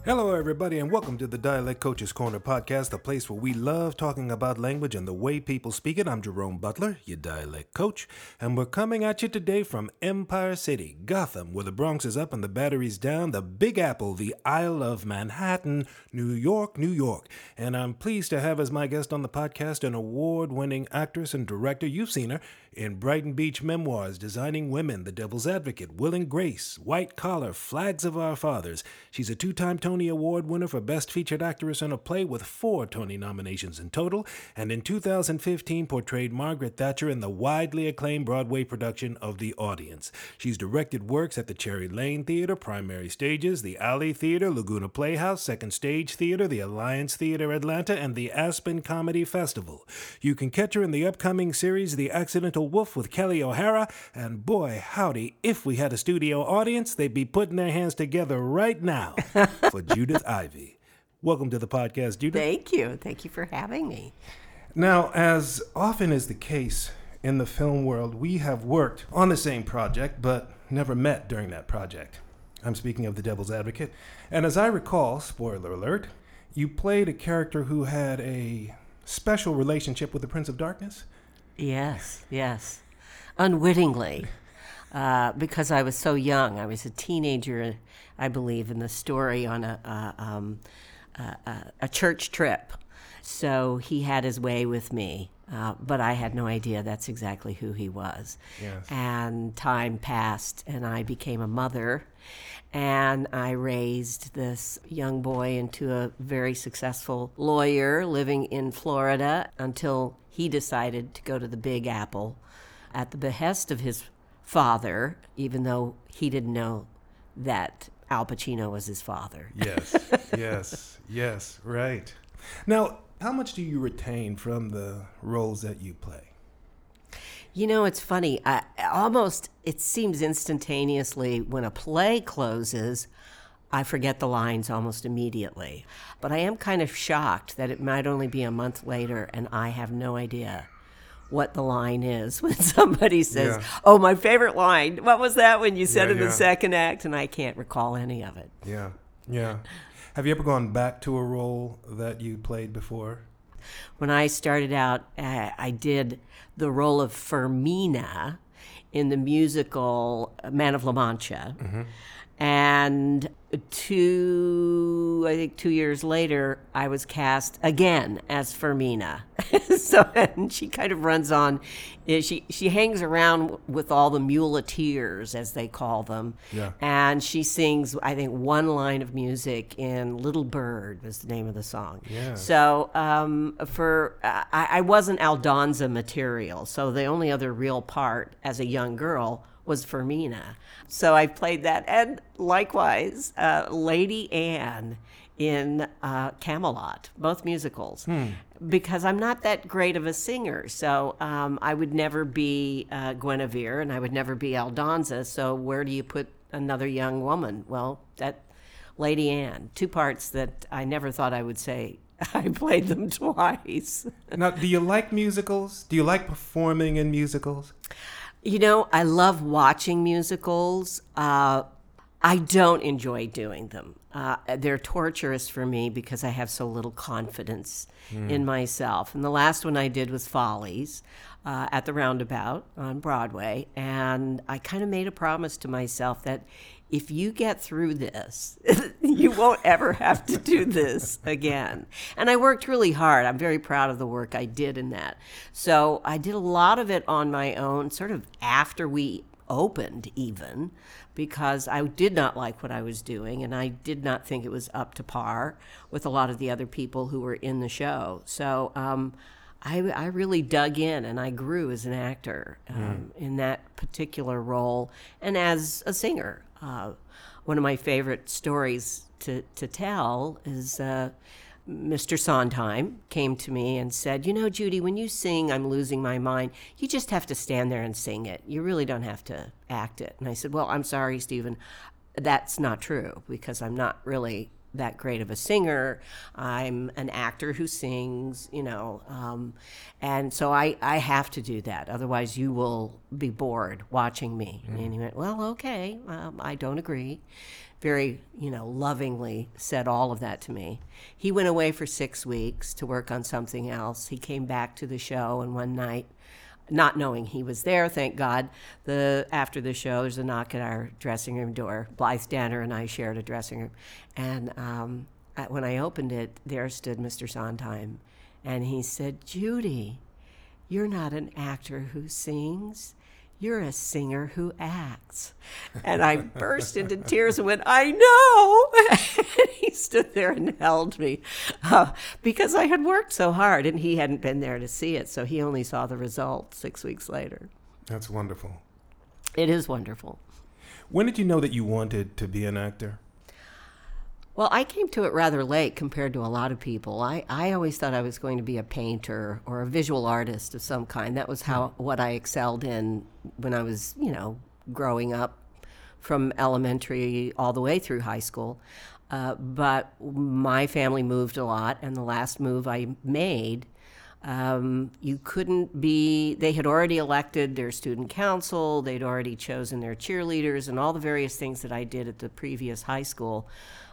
Hello, everybody, and welcome to the Dialect Coaches Corner podcast, the place where we love talking about language and the way people speak it. I'm Jerome Butler, your dialect coach, and we're coming at you today from Empire City, Gotham, where the Bronx is up and the Battery's down, the Big Apple, the Isle of Manhattan, New York, New York. And I'm pleased to have as my guest on the podcast an award-winning actress and director. You've seen her in Brighton Beach Memoirs, Designing Women, The Devil's Advocate, Will and Grace, White Collar, Flags of Our Fathers. She's a two-time Tony Award winner for Best Featured Actress in a Play with 4 Tony nominations in total, and in 2015 portrayed Margaret Thatcher in the widely acclaimed Broadway production of The Audience. She's directed works at the Cherry Lane Theater, Primary Stages, the Alley Theater, Laguna Playhouse, Second Stage Theater, the Alliance Theater Atlanta, and the Aspen Comedy Festival. You can catch her in the upcoming series The Accidental Wolf with Kelly O'Hara, and boy, howdy, if we had a studio audience, they'd be putting their hands together right now for Judith Ivey. Welcome to the podcast, Judith. Thank you. Thank you for having me. Now, as often is the case in the film world, we have worked on the same project, but never met during that project. I'm speaking of The Devil's Advocate. And as I recall, spoiler alert, you played a character who had a special relationship with the Prince of Darkness? Yes. Unwittingly, because I was so young. I was a teenager, I believe, in the story on a church trip. So he had his way with me, but I had no idea that's exactly who he was. Yes. And time passed, and I became a mother, and I raised this young boy into a very successful lawyer living in Florida until he decided to go to the Big Apple at the behest of his father, even though he didn't know that Al Pacino was his father. Yes, right. Now, how much do you retain from the roles that you play? You know, it's funny. It seems instantaneously when a play closes, I forget the lines almost immediately. But I am kind of shocked that it might only be a month later and I have no idea what the line is when somebody says, "Oh, my favorite line. What was that when you said in the second act?" And I can't recall any of it. Yeah. Have you ever gone back to a role that you played before? When I started out, I did the role of Fermina in the musical Man of La Mancha. Mm-hmm. And 2 years later, I was cast again as Fermina. And she kind of runs on. She hangs around with all the muleteers, as they call them. Yeah. And she sings, I think, one line of music in Little Bird was the name of the song. Yeah. So I wasn't Aldonza material. So the only other real part as a young girl was Fermina. So I played that. And likewise, Lady Anne in Camelot, both musicals, because I'm not that great of a singer. So I would never be Guinevere and I would never be Aldonza. So where do you put another young woman? Well, that Lady Anne, 2 parts that I never thought I would say. I played them twice. Now, do you like musicals? Do you like performing in musicals? You know, I love watching musicals. I don't enjoy doing them. They're torturous for me because I have so little confidence in myself. And the last one I did was Follies at the Roundabout on Broadway. And I kind of made a promise to myself that if you get through this, you won't ever have to do this again. And I worked really hard. I'm very proud of the work I did in that. So I did a lot of it on my own, sort of after we opened even, because I did not like what I was doing, and I did not think it was up to par with a lot of the other people who were in the show. So I really dug in, and I grew as an actor in that particular role and as a singer. One of my favorite stories to tell is Mr. Sondheim came to me and said, "You know, Judy, when you sing I'm Losing My Mind, you just have to stand there and sing it. You really don't have to act it." And I said, "Well, I'm sorry, Stephen, that's not true, because I'm not really that great of a singer. I'm an actor who sings, and so I have to do that. Otherwise, you will be bored watching me. And he went, well, okay, I don't agree. Very, lovingly said all of that to me. He went away for 6 weeks to work on something else. He came back to the show, and one night, not knowing he was there, thank God, after the show, there's a knock at our dressing room door. Blythe Danner and I shared a dressing room. And when I opened it, there stood Mr. Sondheim. And he said, Judy, you're not an actor who sings. You're a singer who acts. And I burst into tears and went, I know. And he stood there and held me because I had worked so hard and he hadn't been there to see it. So he only saw the result 6 weeks later. That's wonderful. It is wonderful. When did you know that you wanted to be an actor? Well, I came to it rather late compared to a lot of people. I always thought I was going to be a painter or a visual artist of some kind. That was what I excelled in when I was, growing up from elementary all the way through high school. But my family moved a lot, and the last move I made, you couldn't be, they had already elected their student council, they'd already chosen their cheerleaders, and all the various things that I did at the previous high school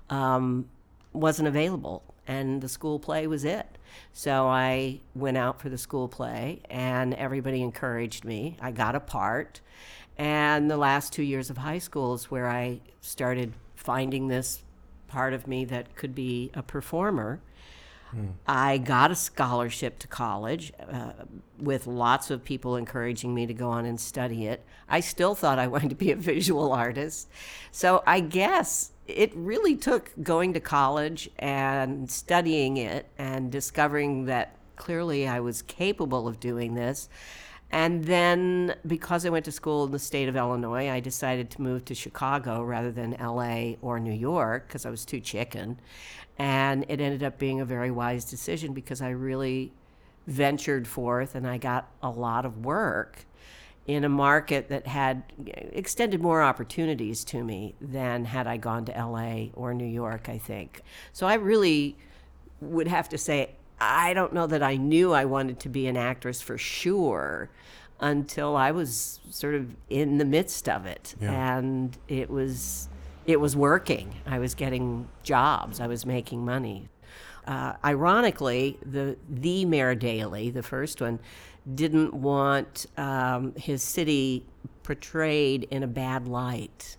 wasn't available, and the school play was it. So I went out for the school play, and everybody encouraged me. I got a part, and the last 2 years of high school is where I started finding this part of me that could be a performer. I got a scholarship to college with lots of people encouraging me to go on and study it. I still thought I wanted to be a visual artist. So I guess it really took going to college and studying it and discovering that clearly I was capable of doing this. And then because I went to school in the state of Illinois, I decided to move to Chicago rather than LA or New York because I was too chicken. And it ended up being a very wise decision because I really ventured forth and I got a lot of work in a market that had extended more opportunities to me than had I gone to LA or New York, I think. So I really would have to say, I don't know that I knew I wanted to be an actress for sure until I was sort of in the midst of it. Yeah. And it was working. I was getting jobs. I was making money. Ironically, the Mayor Daley, the first one, didn't want his city portrayed in a bad light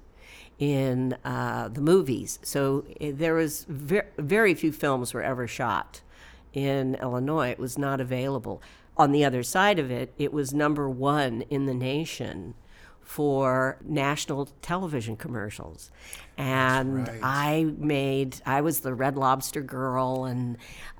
in the movies. So there was very few films were ever shot in Illinois. It was not available. On the other side of it, it was #1 in the nation for national television commercials. And right. I was the Red Lobster girl and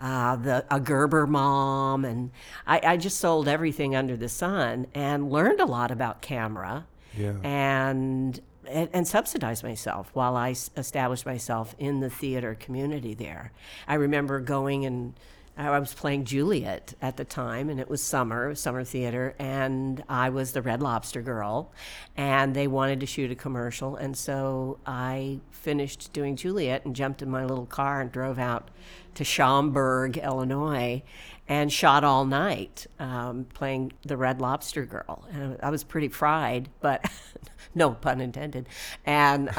a Gerber mom, and I just sold everything under the sun and learned a lot about camera. Yeah. And subsidized myself while I established myself in the theater community there. I remember going and I was playing Juliet at the time, and it was summer theater, and I was the Red Lobster girl, and they wanted to shoot a commercial, and so I finished doing Juliet and jumped in my little car and drove out to Schaumburg, Illinois, and shot all night playing the Red Lobster girl. And I was pretty fried, but no pun intended. And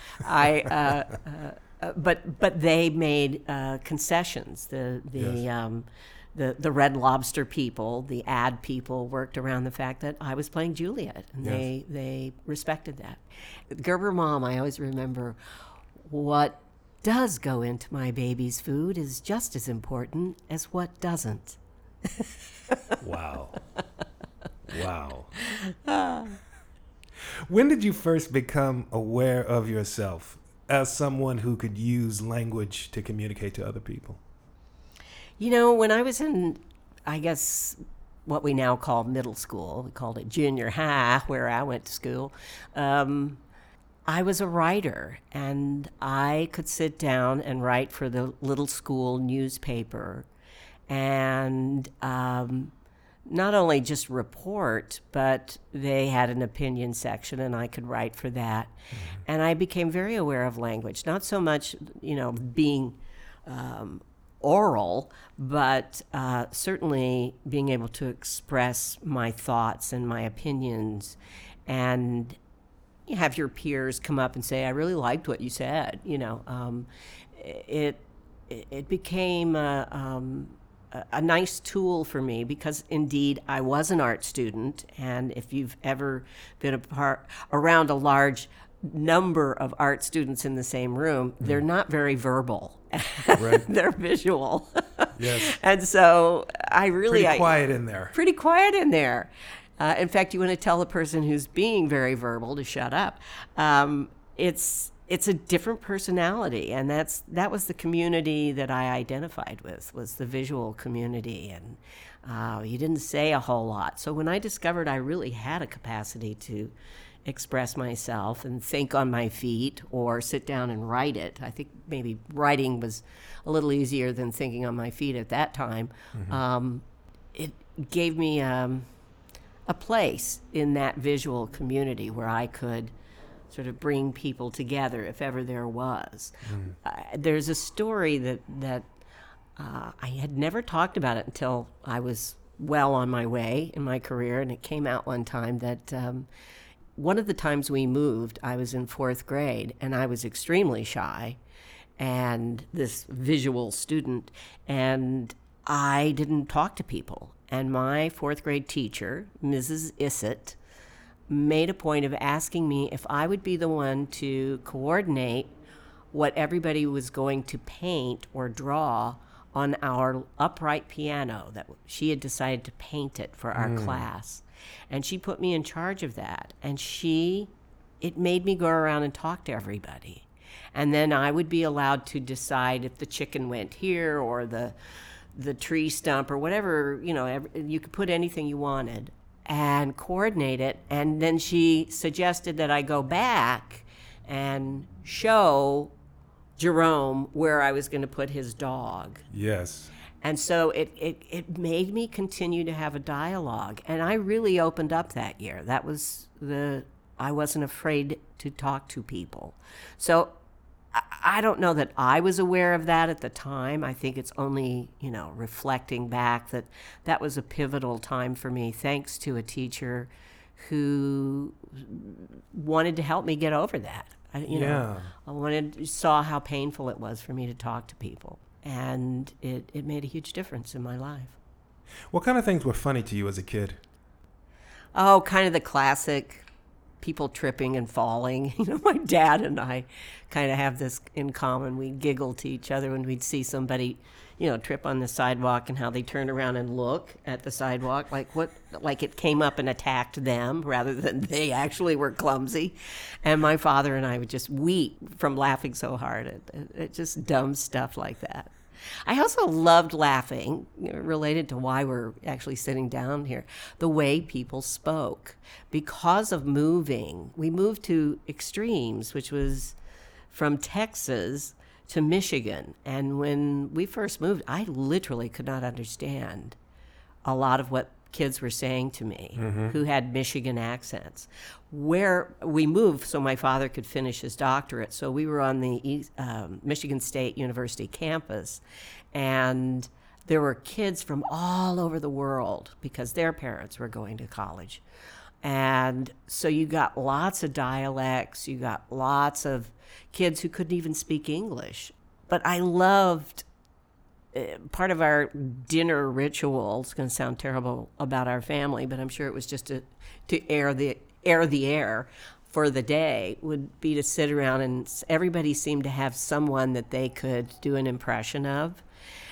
But they made concessions. The Red Lobster people, the ad people, worked around the fact that I was playing Juliet, and yes. they respected that. Gerber mom, I always remember, what does go into my baby's food is just as important as what doesn't. Wow. When did you first become aware of yourself as someone who could use language to communicate to other people? When I was in, I guess, what we now call middle school, we called it junior high, where I went to school, I was a writer, and I could sit down and write for the little school newspaper and not only just report, but they had an opinion section, and I could write for that. And I became very aware of language, not so much, being oral, but certainly being able to express my thoughts and my opinions, and you have your peers come up and say, "I really liked what you said." It became a nice tool for me, because indeed I was an art student, and if you've ever been around a large number of art students in the same room, they're not very verbal. Right. They're visual. Yes. And so Pretty quiet in there. Pretty quiet in there. In fact, you want to tell the person who's being very verbal to shut up. It's a different personality, and that was the community that I identified with, was the visual community, and you didn't say a whole lot. So when I discovered I really had a capacity to express myself and think on my feet or sit down and write it, I think maybe writing was a little easier than thinking on my feet at that time. It gave me a place in that visual community where I could sort of bring people together if ever there was. There's a story that I had never talked about it until I was well on my way in my career, and it came out one time that one of the times we moved, I was in 4th grade, and I was extremely shy, and this visual student, and I didn't talk to people. And my 4th grade teacher, Mrs. Issett, made a point of asking me if I would be the one to coordinate what everybody was going to paint or draw on our upright piano, that she had decided to paint it for our class. And she put me in charge of that. And it made me go around and talk to everybody. And then I would be allowed to decide if the chicken went here or the tree stump or whatever, you could put anything you wanted and coordinate it. And then she suggested that I go back and show Jerome where I was going to put his dog. Yes. And so it made me continue to have a dialogue. And I really opened up that year. That was I wasn't afraid to talk to people. So I don't know that I was aware of that at the time. I think it's only, reflecting back that was a pivotal time for me, thanks to a teacher who wanted to help me get over that. I saw how painful it was for me to talk to people. And it made a huge difference in my life. What kind of things were funny to you as a kid? Oh, kind of the classic people tripping and falling. My dad and I kind of have this in common. We giggle to each other when we'd see somebody, trip on the sidewalk, and how they turn around and look at the sidewalk like it came up and attacked them rather than they actually were clumsy. And my father and I would just weep from laughing so hard at just dumb stuff like that. I also loved laughing, related to why we're actually sitting down here, the way people spoke. Because of moving, we moved to extremes, which was from Texas to Michigan. And when we first moved, I literally could not understand a lot of what kids were saying to me who had Michigan accents. Where we moved so my father could finish his doctorate, so we were on the Michigan State University campus, and there were kids from all over the world because their parents were going to college. And so you got lots of dialects, you got lots of kids who couldn't even speak English. But I loved part of our dinner ritual. It's going to sound terrible about our family, but I'm sure it was just to air the air for the day, would be to sit around, and everybody seemed to have someone that they could do an impression of.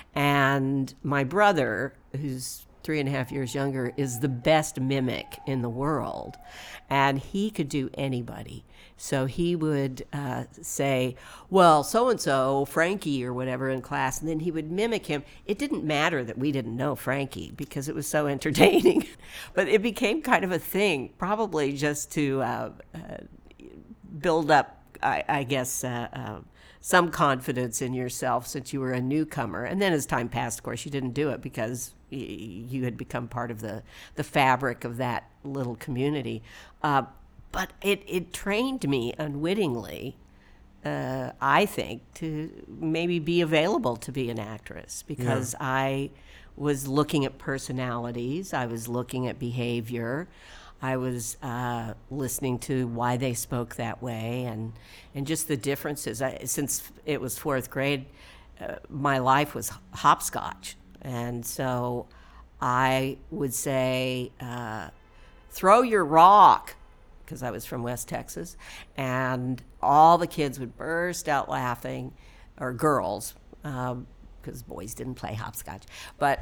And my brother, who's 3.5 years younger, is the best mimic in the world, and he could do anybody. So he would say, well, so-and-so, Frankie or whatever in class, and then he would mimic him. It didn't matter that we didn't know Frankie because it was so entertaining. But it became kind of a thing, probably just to build up, I guess, some confidence in yourself since you were a newcomer. And then as time passed, of course, you didn't do it because you had become part of the fabric of that little community. But it trained me unwittingly, I think, to maybe be available to be an actress because I was looking at personalities, I was looking at behavior, I was listening to why they spoke that way, and just the differences. Since it was fourth grade, my life was hopscotch, and so I would say, throw your rock, because I was from West Texas, and all the kids would burst out laughing, or girls, because boys didn't play hopscotch, but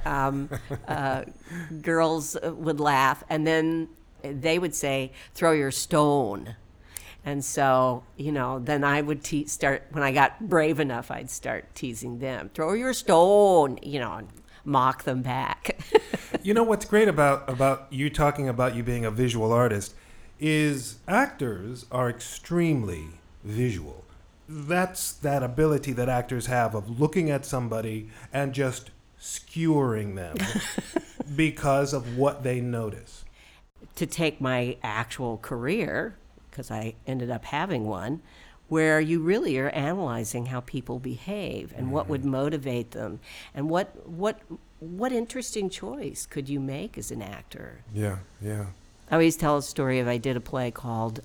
girls would laugh, and then they would say, throw your stone. And so, then I would start, when I got brave enough, I'd start teasing them, throw your stone, and mock them back. What's great about you talking about you being a visual artist is actors are extremely visual. That's that ability that actors have of looking at somebody and just skewering them because of what they notice. To take my actual career, because I ended up having one, where you really are analyzing how people behave and what would motivate them and what interesting choice could you make as an actor. Yeah. I always tell a story of I did a play called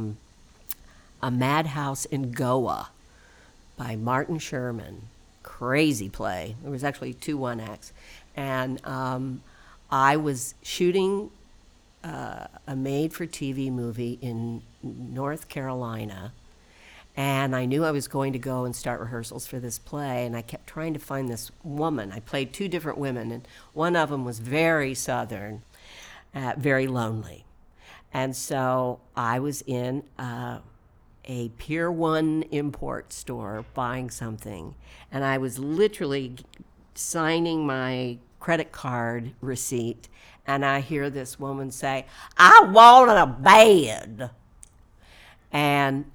A Madhouse in Goa by Martin Sherman. Crazy play. There was actually 2 one-acts. And I was shooting a made-for-TV movie in North Carolina, and I knew I was going to go and start rehearsals for this play, and I kept trying to find this woman. I played 2 different women, and one of them was very Southern, very lonely. And so I was in a Pier 1 import store buying something, and I was literally signing my credit card receipt, and I hear this woman say, I want a bed. And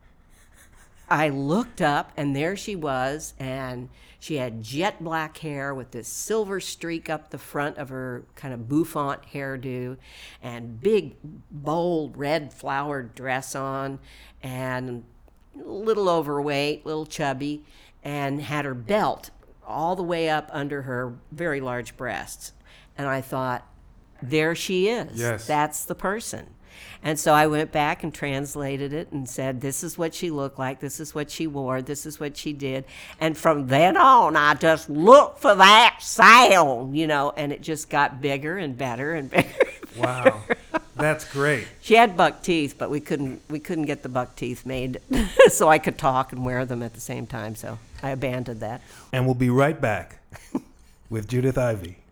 I looked up, and there she was, and she had jet black hair with this silver streak up the front of her kind of bouffant hairdo, and big, bold, red flowered dress on, and a little overweight, little chubby, and had her belt all the way up under her very large breasts. And I thought, there she is. Yes. That's the person. And so I went back and translated it and said, this is what she looked like, this is what she wore, this is what she did. And from then on, I just looked for that sound, and it just got bigger and better and bigger. Wow. That's great. She had buck teeth, but we couldn't get the buck teeth made so I could talk and wear them at the same time. So I abandoned that. And we'll be right back with Judith Ivey.